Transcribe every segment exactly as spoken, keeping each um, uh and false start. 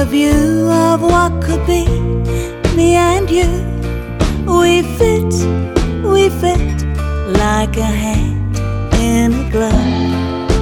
view of what could be, me and you. We fit, we fit like a hand in a glove.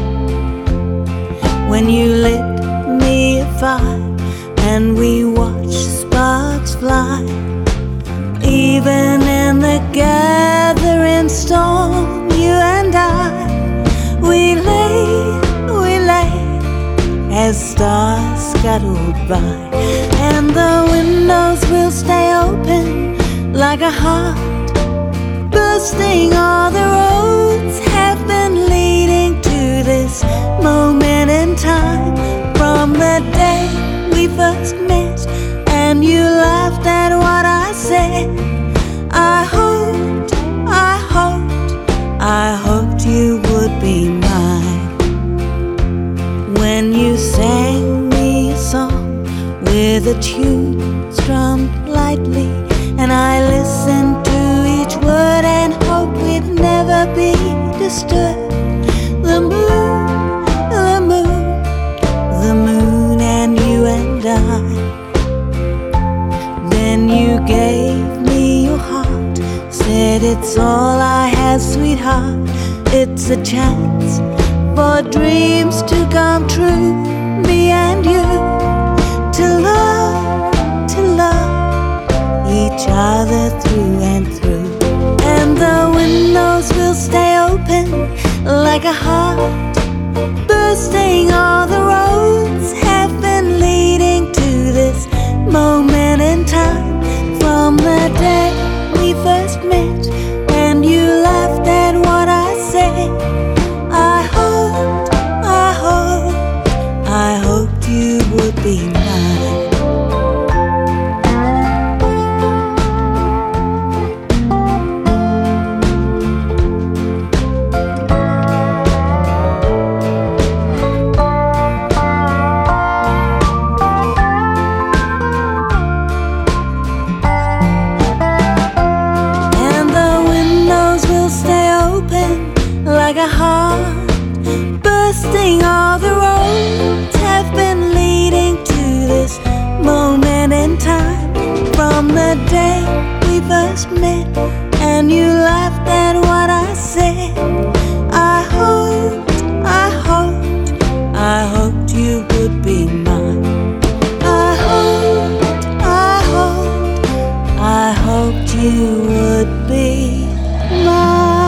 When you lit me a fire and we watched sparks fly, even in the gathering storm, you and I, we lay, we lay as stars scuttled by, and the windows will stay open like a heart bursting. All the roads have been leading to this moment in time, from the day we first met and you laughed at what I said. I hoped, I hoped, I hoped you would be mine. When you sang me a song with a tune strummed lightly, and I listened to each word and hoped we'd never be disturbed. The moon, the moon, the moon and you and I. Then you gave me your heart, said it's all I have, sweetheart. It's a chance for dreams to come true, me and you, to love, to love each other through and through. And the windows will stay open like a heart bursting. All the roads have been leading to this moment in time, from the day we first met and you laughed at what I said. I hoped, I hoped, I hoped you would be mine. Like a heart bursting. All the roads have been leading to this moment in time, from the day we first met and you laughed at what I said. I hoped, I hoped, I hoped you would be mine. I hoped, I hoped, I hoped you would be mine.